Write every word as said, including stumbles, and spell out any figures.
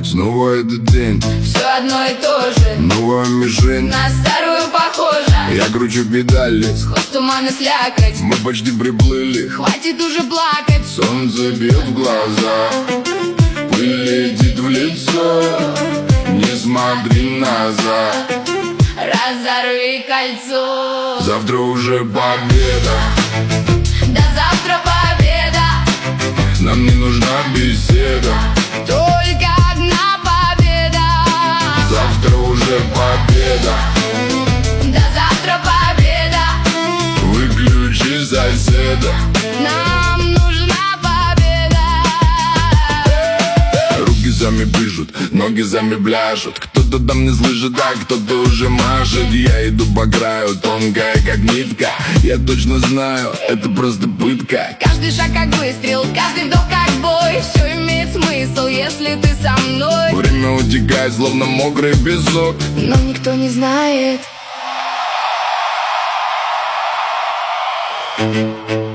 Снова этот день, все одно и то же, новая мишень, на старую похожа. я кручу педали, Сход туман и слякоть, мы почти приплыли. хватит уже плакать. Солнце бьет в глаза, пыль летит в лицо, не смотри назад, Разорви кольцо. завтра уже победа. До завтра победа, Нам не нужна беседа, только одна победа. завтра уже победа. До завтра победа, Выключи соседа. нам нужна победа. Руки сами пишут, ноги сами пляшут. Кто-то там не слышит, а кто-то уже машет. Я иду по краю, тонкая как нитка. Я точно знаю, это просто пытка. Каждый шаг как выстрел, каждый вдох как бой. Все имеет смысл, если ты со мной. Время утекает, словно мокрый песок. Но никто не знает.